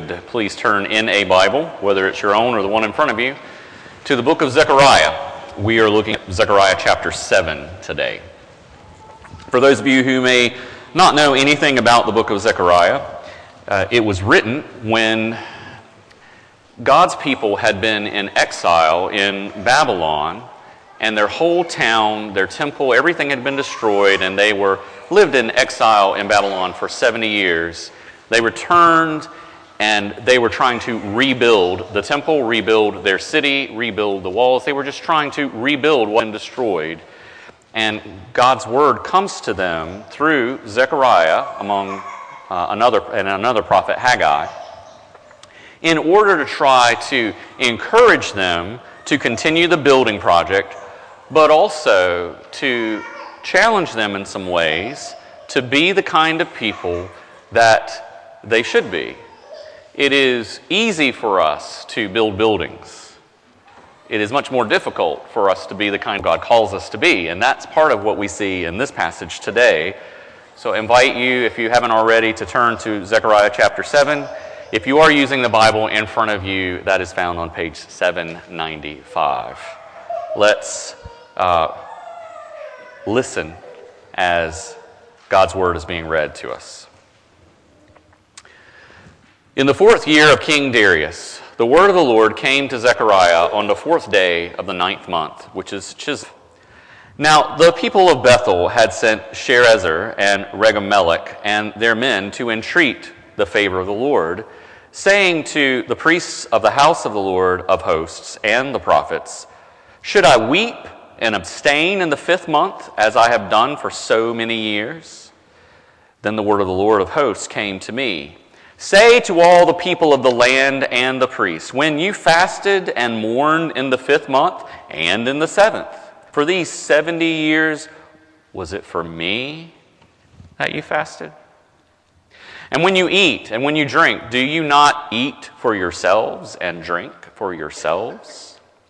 would please turn in a Bible, whether it's your own or the one in front of you, to the book of Zechariah. We are looking at Zechariah chapter 7 today. For those of you who may not know anything about the book of Zechariah, it was written when God's people had been in exile in Babylon, and their whole town, their temple, everything had been destroyed, and they lived in exile in Babylon for 70 years. They returned, and they were trying to rebuild the temple, rebuild their city, rebuild the walls. They were just trying to rebuild what had been destroyed. And God's word comes to them through Zechariah, among another prophet, Haggai, in order to try to encourage them to continue the building project, but also to challenge them in some ways to be the kind of people that they should be. It is easy for us to build buildings. It is much more difficult for us to be the kind God calls us to be, and that's part of what we see in this passage today. So I invite you, if you haven't already, to turn to Zechariah chapter 7. If you are using the Bible in front of you, that is found on page 795. Let's listen as God's word is being read to us. In the 4th year of King Darius, the word of the Lord came to Zechariah on the 4th day of the 9th month, which is Chislev. Now the people of Bethel had sent Sharezer and Regem-melech and their men to entreat the favor of the Lord, saying to the priests of the house of the Lord of hosts and the prophets, "Should I weep and abstain in the 5th month, as I have done for so many years?" Then the word of the Lord of hosts came to me. "Say to all the people of the land and the priests, when you fasted and mourned in the 5th month and in the 7th, for these 70 years, was it for me that you fasted? And when you eat and when you drink, do you not eat for yourselves and drink for yourselves?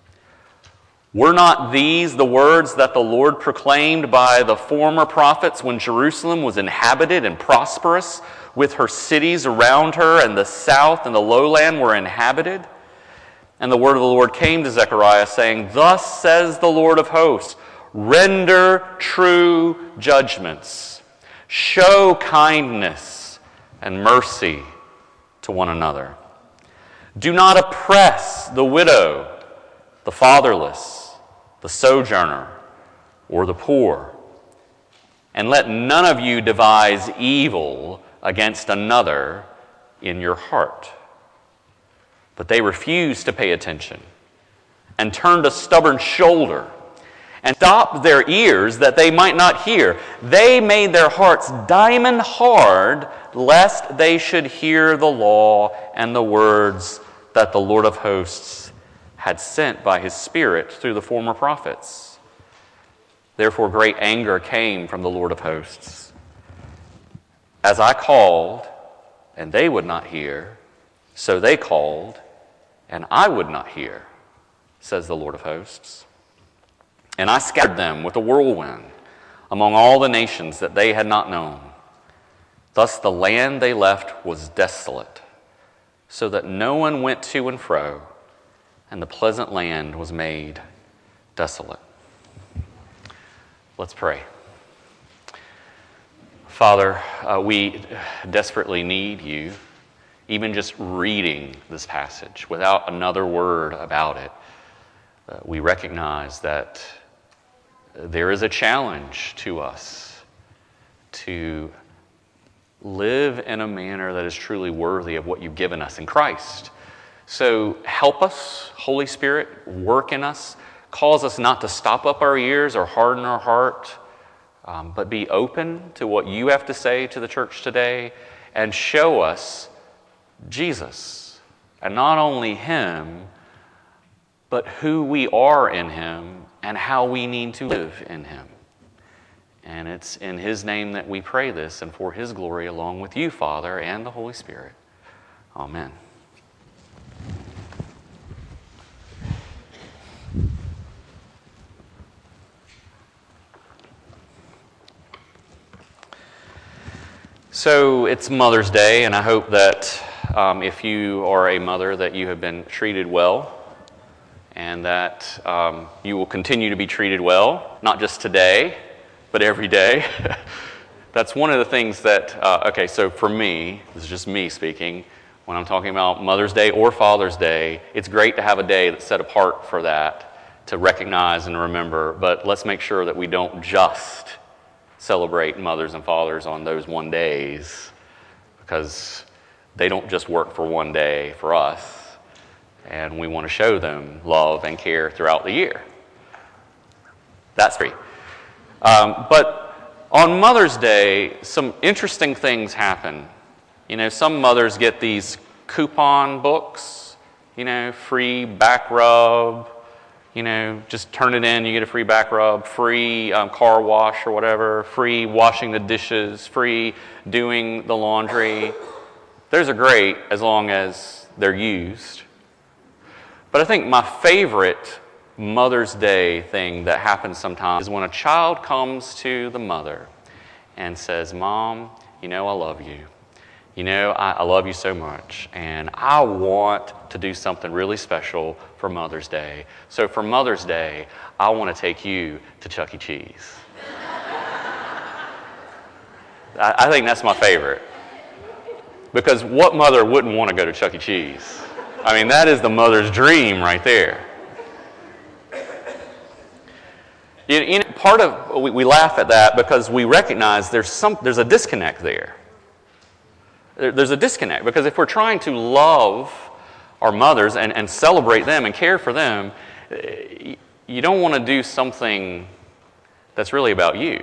Were not these the words that the Lord proclaimed by the former prophets when Jerusalem was inhabited and prosperous, with her cities around her, and the south and the lowland were inhabited?" And the word of the Lord came to Zechariah, saying, "Thus says the Lord of hosts, render true judgments, show kindness and mercy to one another. Do not oppress the widow, the fatherless, the sojourner, or the poor. And let none of you devise evil against another in your heart." But they refused to pay attention and turned a stubborn shoulder and stopped their ears that they might not hear. They made their hearts diamond hard, lest they should hear the law and the words that the Lord of hosts had sent by his Spirit through the former prophets. Therefore great anger came from the Lord of hosts. As I called, and they would not hear, so they called, and I would not hear, says the Lord of hosts. And I scattered them with a whirlwind among all the nations that they had not known. Thus the land they left was desolate, so that no one went to and fro, and the pleasant land was made desolate. Let's pray. Father, we desperately need you. Even just reading this passage without another word about it, we recognize that there is a challenge to us to live in a manner that is truly worthy of what you've given us in Christ. So help us, Holy Spirit, work in us, cause us not to stop up our ears or harden our heart, but be open to what you have to say to the church today, and show us Jesus, and not only him, but who we are in him and how we need to live in him. And it's in his name that we pray this, and for his glory, along with you, Father, and the Holy Spirit. Amen. So it's Mother's Day, and I hope that if you are a mother, that you have been treated well and that you will continue to be treated well, not just today, but every day. That's one of the things that, okay, so for me, this is just me speaking, when I'm talking about Mother's Day or Father's Day, it's great to have a day that's set apart for that, to recognize and remember, but let's make sure that we don't just celebrate mothers and fathers on those one days, because they don't just work for one day for us, and we want to show them love and care throughout the year. That's free. But on Mother's Day, some interesting things happen. You know, some mothers get these coupon books, you know, free back rub, you know, just turn it in, you get a free back rub, free car wash or whatever, free washing the dishes, free doing the laundry. Those are great as long as they're used. But I think my favorite Mother's Day thing that happens sometimes is when a child comes to the mother and says, "Mom, you know I love you. You know I love you so much, and I want to do something really special for Mother's Day. So for Mother's Day, I want to take you to Chuck E. Cheese." I think that's my favorite. Because what mother wouldn't want to go to Chuck E. Cheese? I mean, that is the mother's dream right there. You know, part of we laugh at that because we recognize there's a disconnect there. There's a disconnect because if we're trying to love our mothers and celebrate them and care for them, you don't want to do something that's really about you.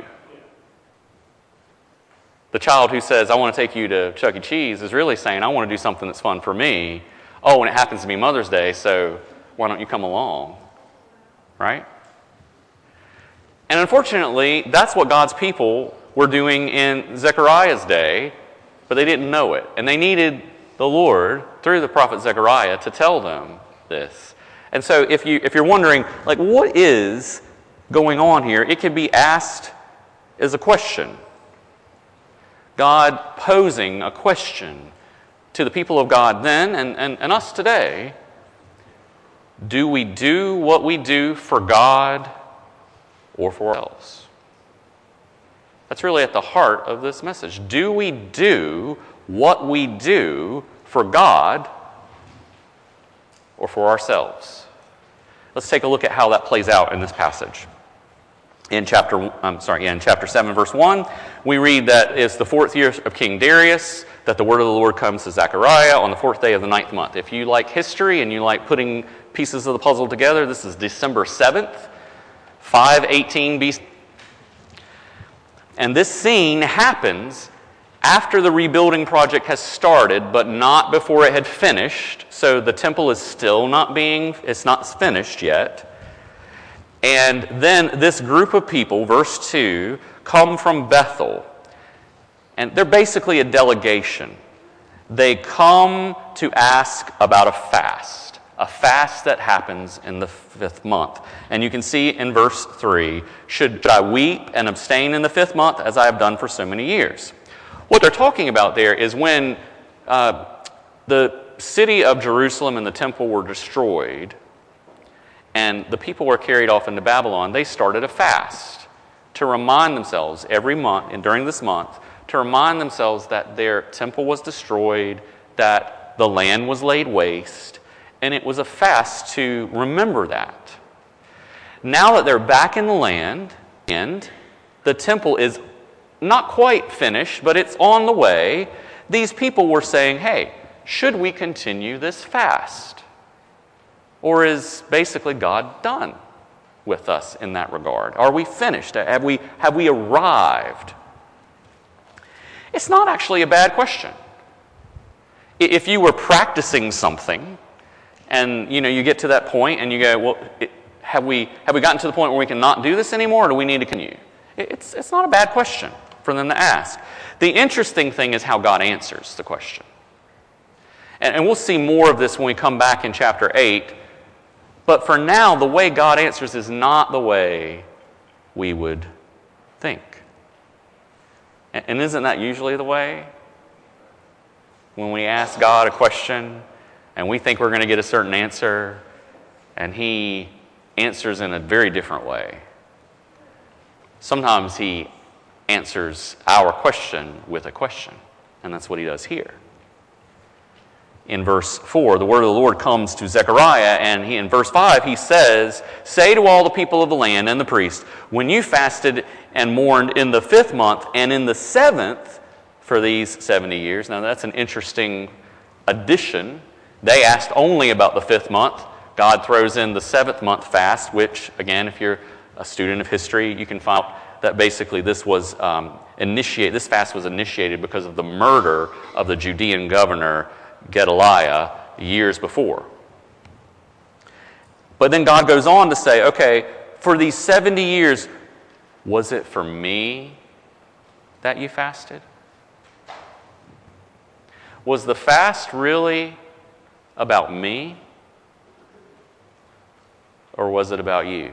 The child who says, "I want to take you to Chuck E. Cheese," is really saying, "I want to do something that's fun for me. Oh, and it happens to be Mother's Day, so why don't you come along?" Right? And unfortunately, that's what God's people were doing in Zechariah's day, but they didn't know it. And they needed the Lord, through the prophet Zechariah, to tell them this. And so if you're wondering, like, what is going on here, it can be asked as a question. God posing a question to the people of God then and us today. Do we do what we do for God or for ourselves? That's really at the heart of this message. Do we do what we do for God or for ourselves? Let's take a look at how that plays out in this passage. In chapter 7, verse 1, we read that it's the 4th year of King Darius that the word of the Lord comes to Zechariah on the 4th day of the 9th month. If you like history and you like putting pieces of the puzzle together, this is December 7th, 518 BC. And this scene happens after the rebuilding project has started, but not before it had finished. So the temple is still it's not finished yet. And then this group of people, verse 2, come from Bethel. And they're basically a delegation. They come to ask about a fast that happens in the 5th month. And you can see in verse 3, should I weep and abstain in the 5th month as I have done for so many years? What they're talking about there is when the city of Jerusalem and the temple were destroyed and the people were carried off into Babylon, they started a fast to remind themselves every month and during this month to remind themselves that their temple was destroyed, that the land was laid waste, and it was a fast to remember that. Now that they're back in the land, and the temple is not quite finished, but it's on the way, these people were saying, hey, should we continue this fast? Or is basically God done with us in that regard? Are we finished? Have we arrived? It's not actually a bad question. If you were practicing something, and you get to that point and you go, well, have we gotten to the point where we can not do this anymore, or do we need to continue? It's not a bad question for them to ask. The interesting thing is how God answers the question. And we'll see more of this when we come back in chapter 8. But for now, the way God answers is not the way we would think. And isn't that usually the way? when we ask God a question and we think we're going to get a certain answer, and He answers in a very different way. Sometimes He answers our question with a question, and that's what He does here. In verse 4, the word of the Lord comes to Zechariah, and in verse 5 he says, "Say to all the people of the land and the priests, when you fasted and mourned in the 5th month and in the 7th for these 70 years." Now that's an interesting addition. They asked only about the 5th month. God throws in the 7th month fast, which, again, if you're a student of history, you can find that basically this was this fast was initiated because of the murder of the Judean governor Gedaliah years before. But then God goes on to say, okay, for these 70 years, was it for me that you fasted? Was the fast really about me? Or was it about you?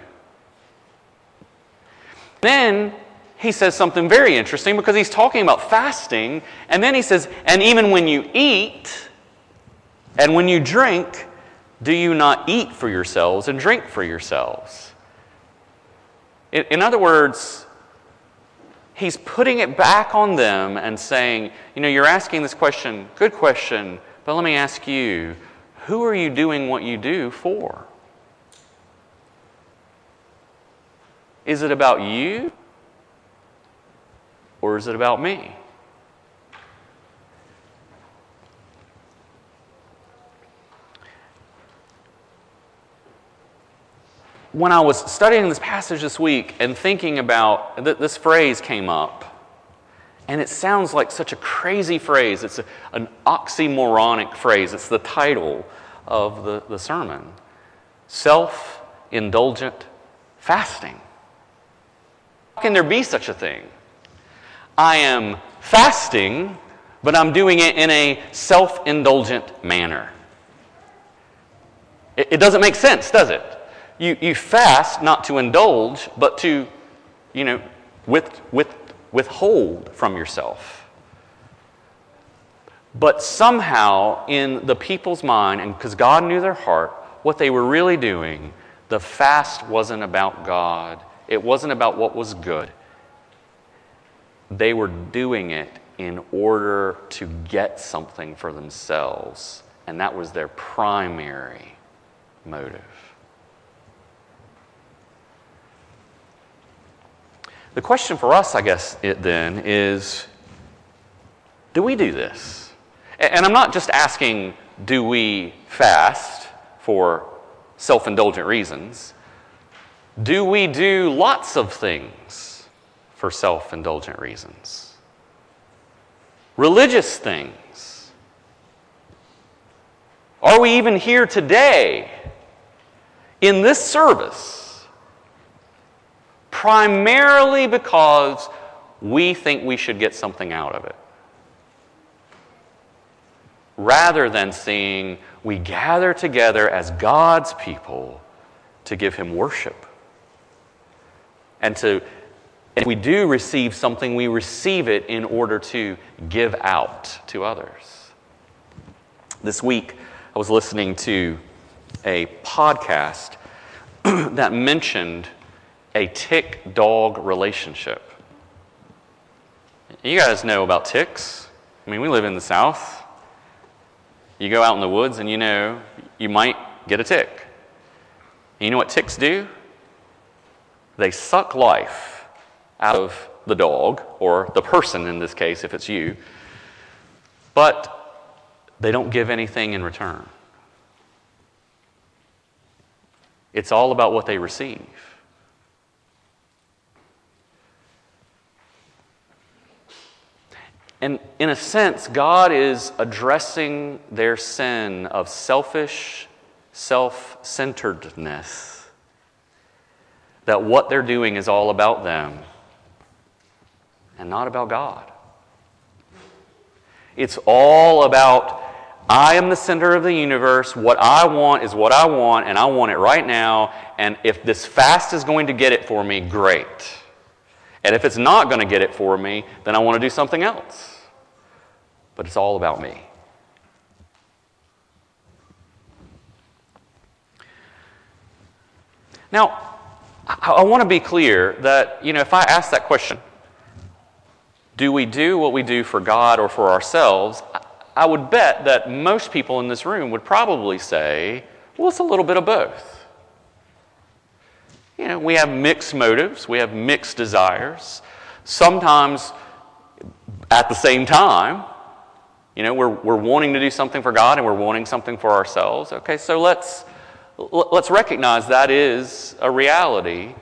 Then he says something very interesting, because he's talking about fasting, and then he says, and even when you eat and when you drink, do you not eat for yourselves and drink for yourselves? In other words, he's putting it back on them and saying, you're asking this question, good question, but let me ask you, who are you doing what you do for? Is it about you? Or is it about me? When I was studying this passage this week and thinking about this phrase came up, and it sounds like such a crazy phrase. It's an oxymoronic phrase. It's the title of the sermon. Self-indulgent fasting. How can there be such a thing? I am fasting, but I'm doing it in a self-indulgent manner. It doesn't make sense, does it? You fast not to indulge, but to, withhold from yourself. But somehow, in the people's mind, and because God knew their heart, what they were really doing, the fast wasn't about God. It wasn't about what was good. They were doing it in order to get something for themselves, and that was their primary motive. The question for us, I guess, then is, do we do this? And I'm not just asking, do we fast for self-indulgent reasons? Do we do lots of things for self-indulgent reasons? Religious things? Are we even here today in this service primarily because we think we should get something out of it, rather than seeing we gather together as God's people to give Him worship? And if we do receive something, we receive it in order to give out to others. This week, I was listening to a podcast that mentioned a tick-dog relationship. You guys know about ticks. I mean, we live in the South. You go out in the woods and you might get a tick. And you know what ticks do? They suck life out of the dog, or the person in this case, if it's you, but they don't give anything in return. It's all about what they receive. And in a sense, God is addressing their sin of selfish self-centeredness. That what they're doing is all about them and not about God. It's all about, I am the center of the universe. What I want is what I want, and I want it right now. And if this fast is going to get it for me, great. And if it's not going to get it for me, then I want to do something else. But it's all about me. Now, I want to be clear that, if I ask that question, do we do what we do for God or for ourselves? I would bet that most people in this room would probably say, well, it's a little bit of both. We have mixed motives, we have mixed desires. Sometimes, at the same time, we're wanting to do something for God and we're wanting something for ourselves. Okay, so let's recognize that is a reality.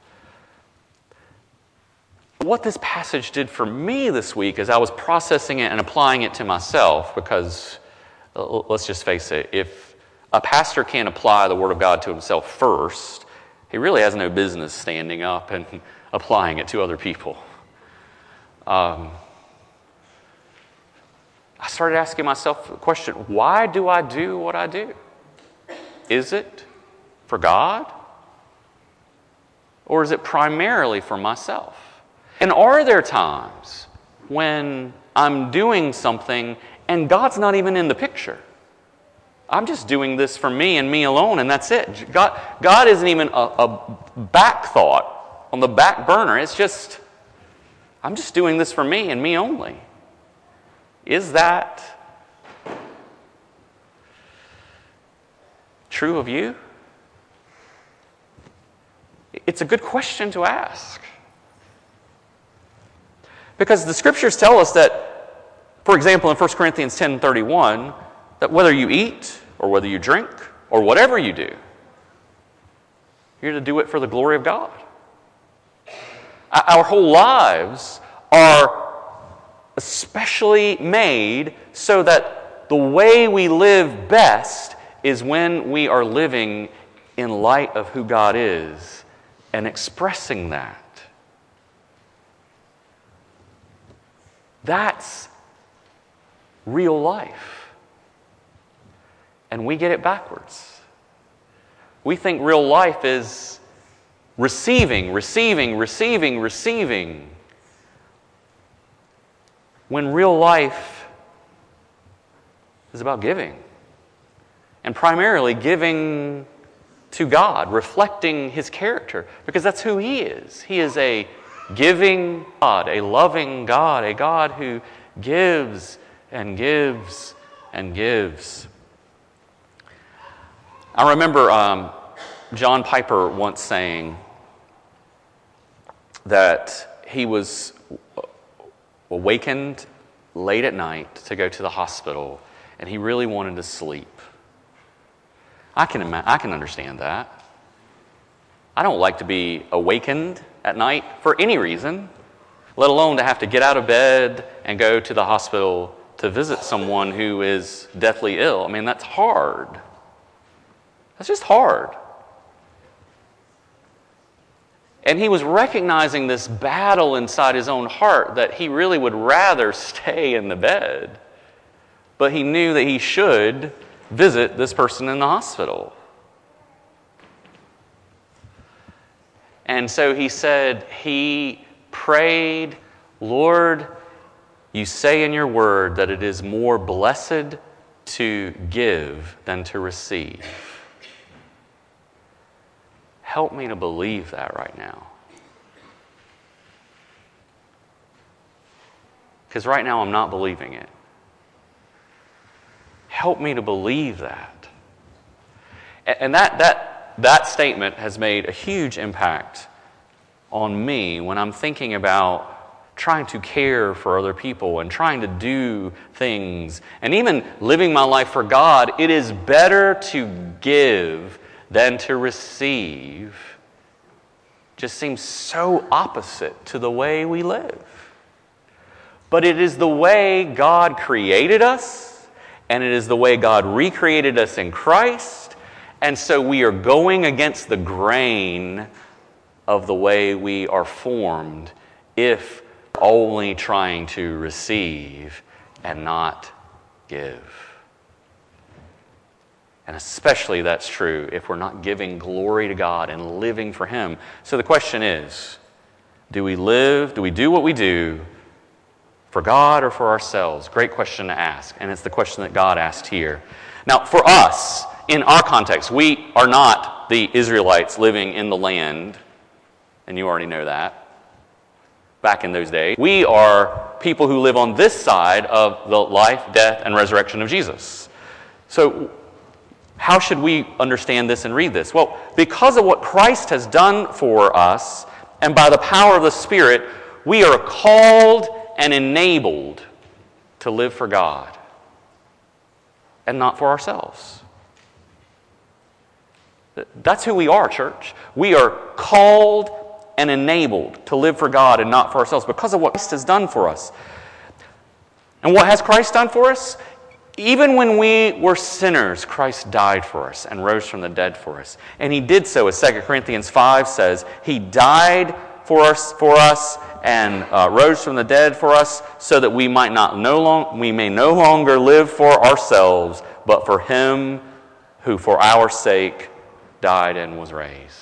What this passage did for me this week is I was processing it and applying it to myself, because let's just face it, if a pastor can't apply the Word of God to himself first, he really has no business standing up and applying it to other people. I started asking myself the question, why do I do what I do? Is it for God? Or is it primarily for myself? And are there times when I'm doing something and God's not even in the picture? I'm just doing this for me and me alone, and that's it. God isn't even a back thought on the back burner. It's just, I'm just doing this for me and me only. Is that true of you? It's a good question to ask. Because the Scriptures tell us that, for example, in 1 Corinthians 10:31, that whether you eat or whether you drink or whatever you do, you're to do it for the glory of God. Our whole lives are especially made so that the way we live best is when we are living in light of who God is and expressing that. That's real life. And we get it backwards. We think real life is receiving, when real life is about giving. And primarily giving to God, reflecting His character, because that's who He is. He is a giving God, a loving God, a God who gives and gives and gives. I remember John Piper once saying that he was awakened late at night to go to the hospital, and he really wanted to sleep. I can understand that. I don't like to be awakened at night for any reason, let alone to have to get out of bed and go to the hospital to visit someone who is deathly ill. I mean, that's hard. That's just hard. And he was recognizing this battle inside his own heart that he really would rather stay in the bed, but he knew that he should visit this person in the hospital. And so he said, he prayed, Lord, you say in your word that it is more blessed to give than to receive. Help me to believe that right now. Because right now I'm not believing it. Help me to believe that. And that statement has made a huge impact on me when I'm thinking about trying to care for other people and trying to do things and even living my life for God. It is better to give than to receive. Just seems so opposite to the way we live. But it is the way God created us, and it is the way God recreated us in Christ, and so we are going against the grain of the way we are formed if only trying to receive and not give. And especially that's true if we're not giving glory to God and living for Him. So the question is, do we do what we do for God or for ourselves? Great question to ask, and it's the question that God asked here. Now, for us, in our context, we are not the Israelites living in the land, and you already know that, back in those days. We are people who live on this side of the life, death, and resurrection of Jesus. So how should we understand this and read this? Well, because of what Christ has done for us, and by the power of the Spirit, we are called and enabled to live for God and not for ourselves. That's who we are, church. We are called and enabled to live for God and not for ourselves because of what Christ has done for us. And what has Christ done for us? Even when we were sinners, Christ died for us and rose from the dead for us. And he did so, as 2 Corinthians 5 says, he died for us and rose from the dead for us so that we may no longer live for ourselves, but for him who for our sake died and was raised.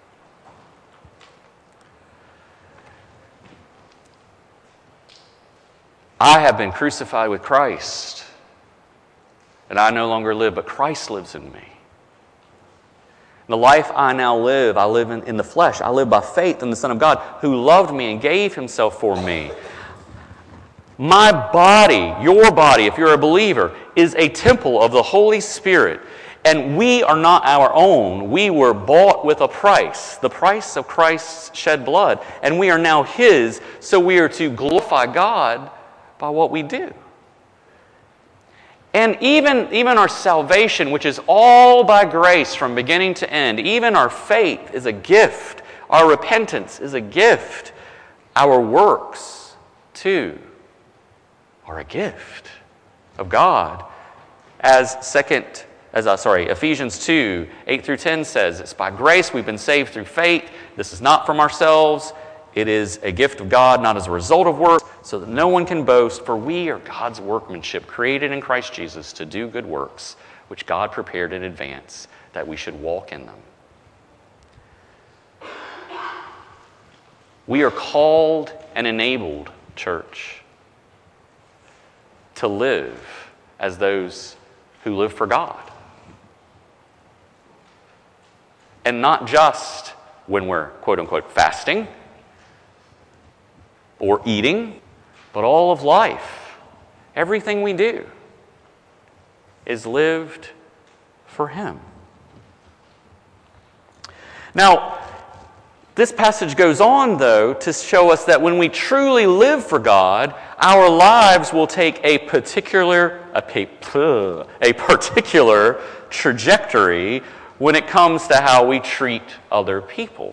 I have been crucified with Christ, and I no longer live, but Christ lives in me. The life I now live, I live in the flesh. I live by faith in the Son of God who loved me and gave himself for me. My body, your body, if you're a believer, is a temple of the Holy Spirit. And we are not our own. We were bought with a price, the price of Christ's shed blood. And we are now his, so we are to glorify God by what we do. And even our salvation, which is all by grace from beginning to end, even our faith is a gift. Our repentance is a gift. Our works, too, are a gift of God. As Ephesians 2, 8 through 10 says, it's by grace we've been saved through faith. This is not from ourselves. It is a gift of God, not as a result of works, so that no one can boast, for we are God's workmanship, created in Christ Jesus to do good works, which God prepared in advance, that we should walk in them. We are called and enabled, church, to live as those who live for God. And not just when we're, quote unquote, fasting or eating, but all of life. Everything we do is lived for him. Now, this passage goes on, though, to show us that when we truly live for God, our lives will take a particular trajectory when it comes to how we treat other people.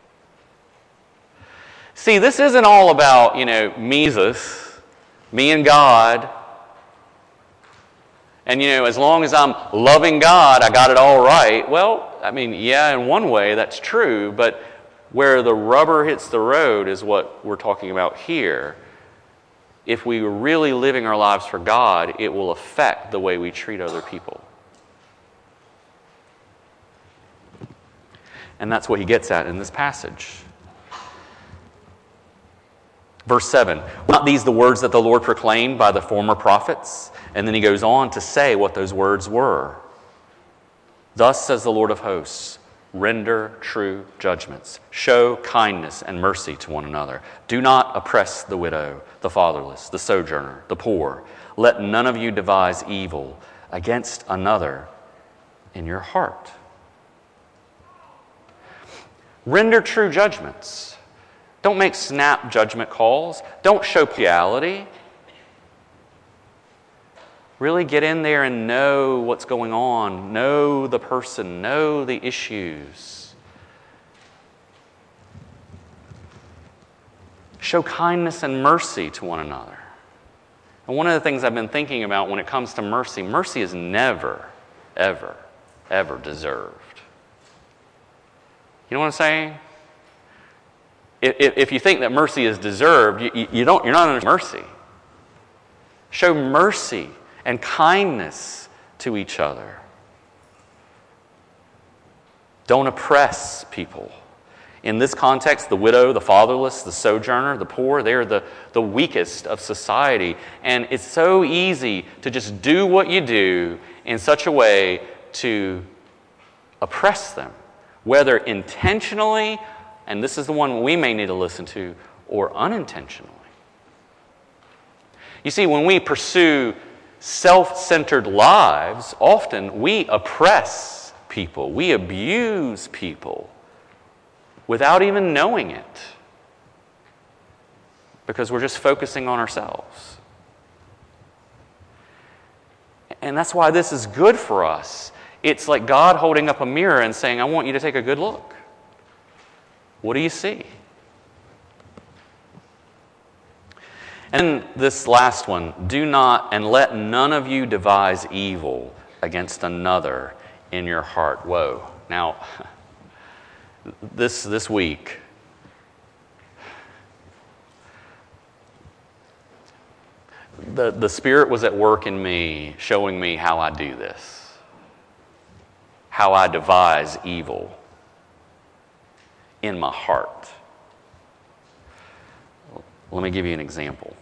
See, this isn't all about, Jesus, me and God. And, as long as I'm loving God, I got it all right. Well, in one way that's true, but where the rubber hits the road is what we're talking about here. If we are really living our lives for God, it will affect the way we treat other people. And that's what he gets at in this passage. Verse 7, not these the words that the Lord proclaimed by the former prophets? And then he goes on to say what those words were. Thus says the Lord of hosts, render true judgments, show kindness and mercy to one another. Do not oppress the widow, the fatherless, the sojourner, the poor. Let none of you devise evil against another in your heart. Render true judgments. Don't make snap judgment calls. Don't show partiality. Really get in there and know what's going on. Know the person. Know the issues. Show kindness and mercy to one another. And one of the things I've been thinking about when it comes to mercy, mercy is never, ever, ever deserved. You know what I'm saying? If you think that mercy is deserved, you're not under mercy. Show mercy and kindness to each other. Don't oppress people. In this context, the widow, the fatherless, the sojourner, the poor, they're the weakest of society. And it's so easy to just do what you do in such a way to oppress them whether intentionally, and this is the one we may need to listen to, or unintentionally. You see, when we pursue self-centered lives, often we oppress people, we abuse people without even knowing it, because we're just focusing on ourselves. And that's why this is good for us. It's like God holding up a mirror and saying, I want you to take a good look. What do you see? And this last one, do not and let none of you devise evil against another in your heart. Whoa. Now, this week, the Spirit was at work in me, showing me how I do this, how I devise evil in my heart. Let me give you an example.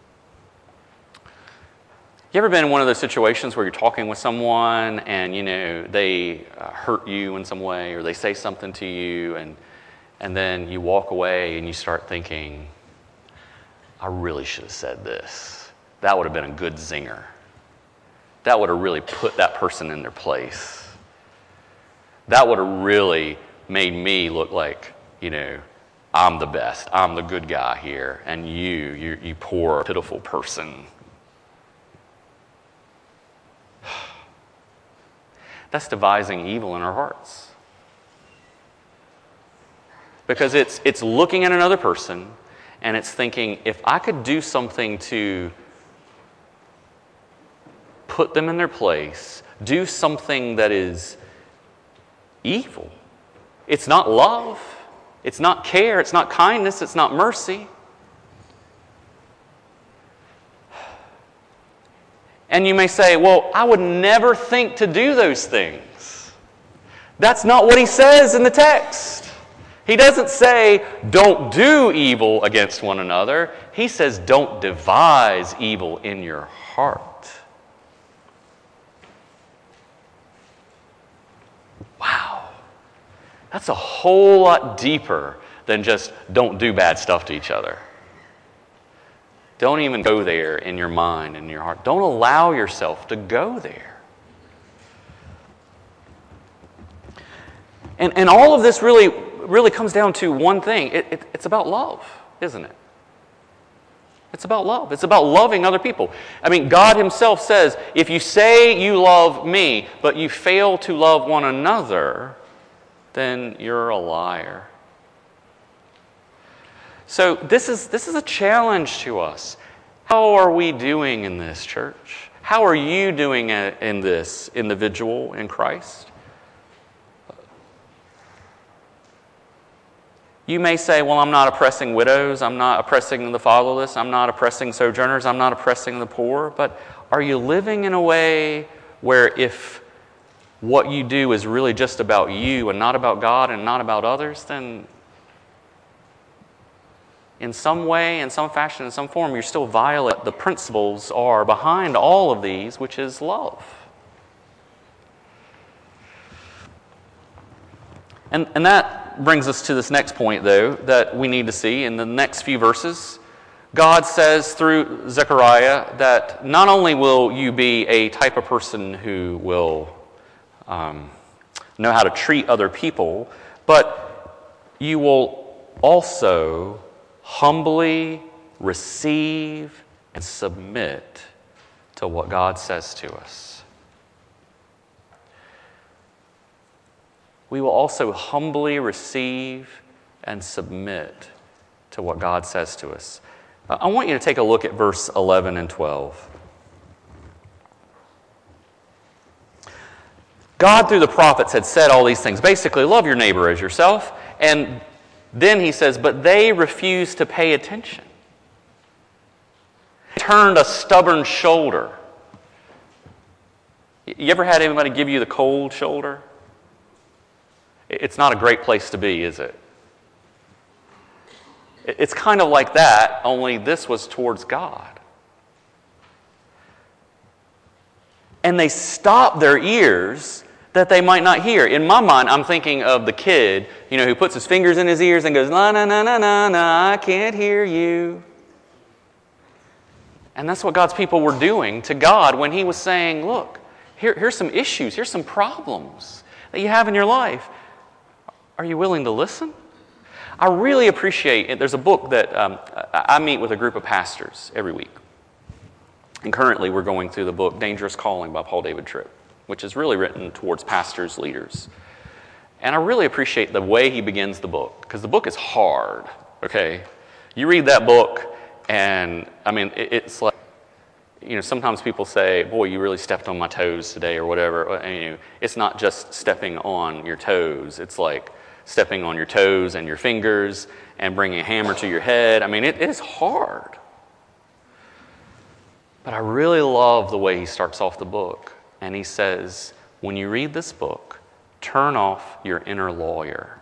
You ever been in one of those situations where you're talking with someone and, they hurt you in some way, or they say something to you, and then you walk away and you start thinking, I really should have said this. That would have been a good zinger. That would have really put that person in their place. That would have really made me look like, I'm the best. I'm the good guy here. And you poor, pitiful person. That's devising evil in our hearts. Because it's looking at another person and it's thinking, if I could do something to put them in their place, do something that is evil. It's not love. It's not care. It's not kindness. It's not mercy. And you may say, well, I would never think to do those things. That's not what he says in the text. He doesn't say, don't do evil against one another. He says, don't devise evil in your heart. Wow. That's a whole lot deeper than just don't do bad stuff to each other. Don't even go there in your mind and your heart. Don't allow yourself to go there. And all of this really comes down to one thing. It's about love, isn't it? It's about love. It's about loving other people. I mean, God himself says, if you say you love me, but you fail to love one another, then you're a liar. So this is a challenge to us. How are we doing in this, church? How are you doing in this individual in Christ? You may say, well, I'm not oppressing widows, I'm not oppressing the fatherless, I'm not oppressing sojourners, I'm not oppressing the poor, but are you living in a way where if what you do is really just about you and not about God and not about others, then in some way, in some fashion, in some form, you're still violating the principles are behind all of these, which is love. And that brings us to this next point, though, that we need to see in the next few verses. God says through Zechariah that not only will you be a type of person who will know how to treat other people, but you will also humbly receive and submit to what God says to us. We will also humbly receive and submit to what God says to us. I want you to take a look at verse 11 and 12. God, through the prophets, had said all these things. Basically, love your neighbor as yourself. And then he says, but they refused to pay attention. They turned a stubborn shoulder. You ever had anybody give you the cold shoulder? It's not a great place to be, is it? It's kind of like that, only this was towards God. And they stopped their ears that they might not hear. In my mind, I'm thinking of the kid, who puts his fingers in his ears and goes, na, na, na, na, na, na, I can't hear you. And that's what God's people were doing to God when he was saying, look, here's some issues, here's some problems that you have in your life. Are you willing to listen? I really appreciate it. There's a book that I meet with a group of pastors every week. And currently we're going through the book Dangerous Calling by Paul David Tripp, which is really written towards pastors, leaders. And I really appreciate the way he begins the book, because the book is hard, okay? You read that book, and it's like, sometimes people say, boy, you really stepped on my toes today or whatever. And, it's not just stepping on your toes. It's like stepping on your toes and your fingers and bringing a hammer to your head. It is hard. But I really love the way he starts off the book. And he says, when you read this book, turn off your inner lawyer.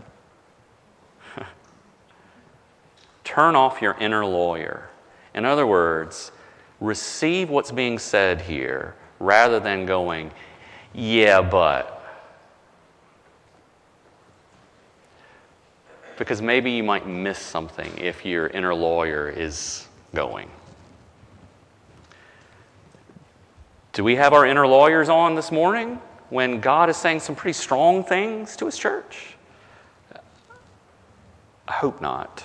Turn off your inner lawyer. In other words, receive what's being said here rather than going, yeah, but. Because maybe you might miss something if your inner lawyer is going. Do we have our inner lawyers on this morning when God is saying some pretty strong things to his church? I hope not.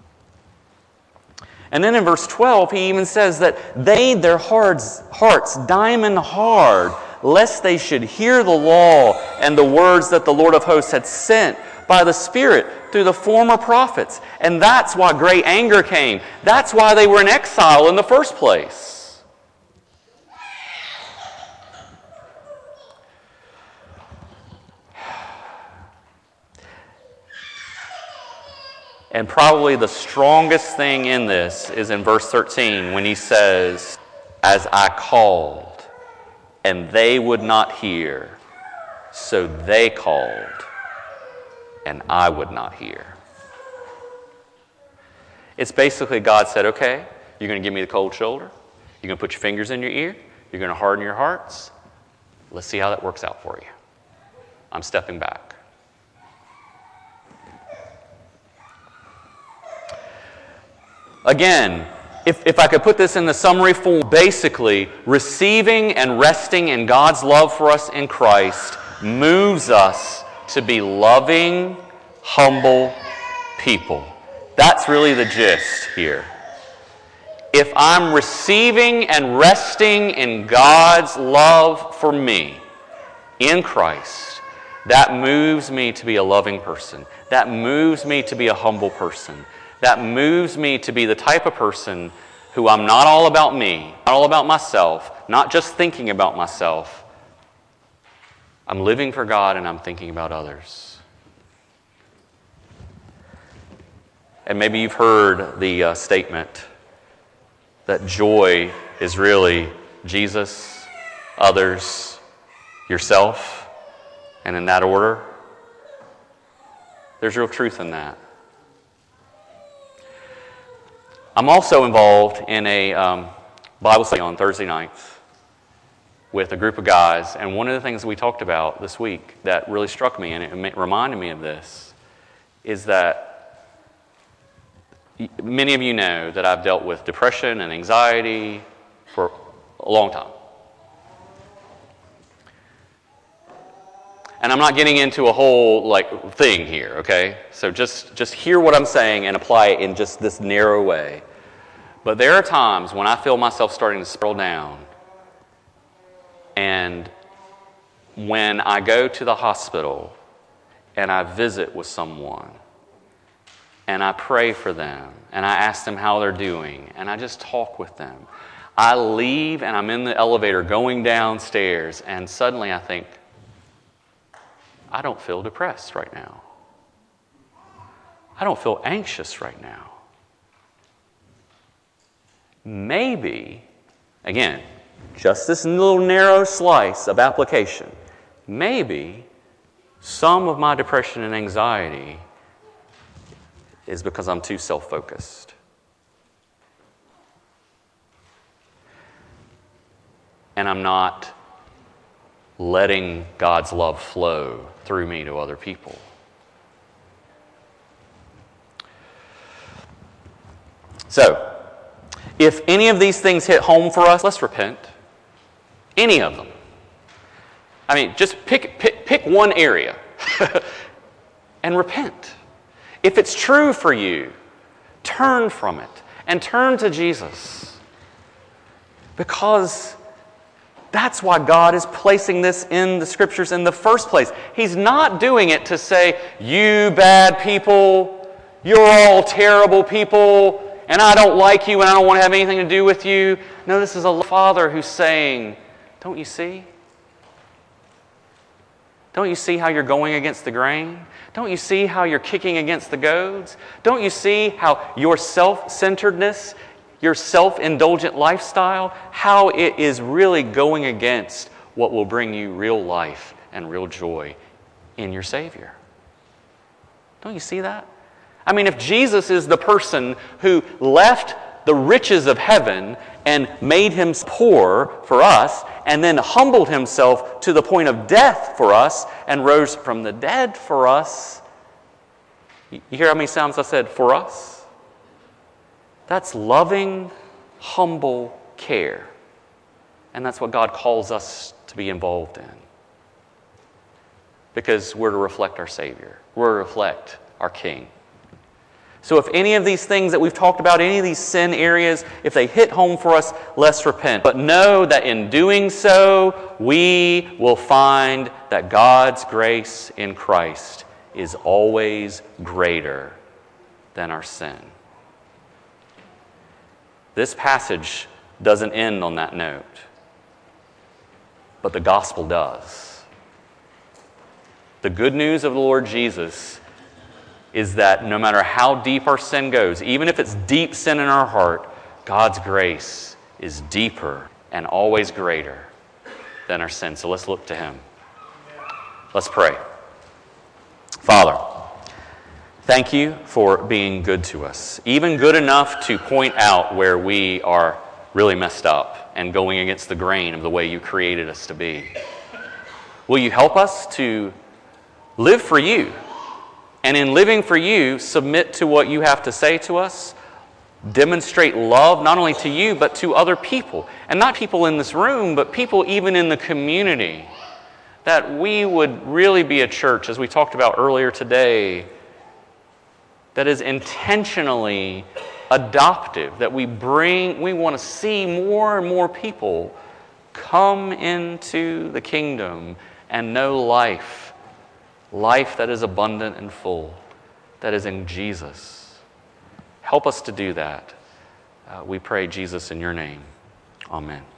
And then in verse 12, he even says that they, their hearts diamond hard, lest they should hear the law and the words that the Lord of hosts had sent by the Spirit through the former prophets. And that's why great anger came. That's why they were in exile in the first place. And probably the strongest thing in this is in verse 13 when he says, as I called, and they would not hear, so they called, and I would not hear. It's basically God said, okay, you're going to give me the cold shoulder. You're going to put your fingers in your ear. You're going to harden your hearts. Let's see how that works out for you. I'm stepping back. Again, if I could put this in the summary form, basically, receiving and resting in God's love for us in Christ moves us to be loving, humble people. That's really the gist here. If I'm receiving and resting in God's love for me in Christ, that moves me to be a loving person. That moves me to be a humble person. That moves me to be the type of person who I'm not all about me, not all about myself, not just thinking about myself. I'm living for God and I'm thinking about others. And maybe you've heard the statement that joy is really Jesus, others, yourself, and in that order. There's real truth in that. I'm also involved in a Bible study on Thursday nights with a group of guys, and one of the things we talked about this week that really struck me, and it reminded me of this, is that many of you know that I've dealt with depression and anxiety for a long time. And I'm not getting into a whole thing here, okay? So just hear what I'm saying and apply it in just this narrow way. But there are times when I feel myself starting to spiral down, and when I go to the hospital and I visit with someone and I pray for them and I ask them how they're doing and I just talk with them, I leave and I'm in the elevator going downstairs and suddenly I think, I don't feel depressed right now. I don't feel anxious right now. Maybe, again, just this little narrow slice of application, maybe some of my depression and anxiety is because I'm too self-focused. And I'm not letting God's love flow through me to other people. So, if any of these things hit home for us, let's repent. Any of them. I mean, just pick one area and repent. If it's true for you, turn from it and turn to Jesus. Because that's why God is placing this in the Scriptures in the first place. He's not doing it to say, you bad people, you're all terrible people, and I don't like you and I don't want to have anything to do with you. No, this is a Father who's saying, don't you see? Don't you see how you're going against the grain? Don't you see how you're kicking against the goads? Don't you see how your self-centeredness, your self-indulgent lifestyle, how it is really going against what will bring you real life and real joy in your Savior? Don't you see that? I mean, if Jesus is the person who left the riches of heaven and made him poor for us, and then humbled himself to the point of death for us, and rose from the dead for us, you hear how many times I said, for us? That's loving, humble care. And that's what God calls us to be involved in. Because we're to reflect our Savior. We're to reflect our King. So if any of these things that we've talked about, any of these sin areas, if they hit home for us, let's repent. But know that in doing so, we will find that God's grace in Christ is always greater than our sin. This passage doesn't end on that note, but the gospel does. The good news of the Lord Jesus is that no matter how deep our sin goes, even if it's deep sin in our heart, God's grace is deeper and always greater than our sin. So let's look to Him. Let's pray. Father, thank you for being good to us, even good enough to point out where we are really messed up and going against the grain of the way you created us to be. Will you help us to live for you? And in living for you, submit to what you have to say to us, demonstrate love not only to you, but to other people. And not people in this room, but people even in the community. That we would really be a church, as we talked about earlier today, that is intentionally adoptive, that we want to see more and more people come into the kingdom and know life that is abundant and full, that is in Jesus. Help us to do that. We pray, Jesus, in your name. Amen.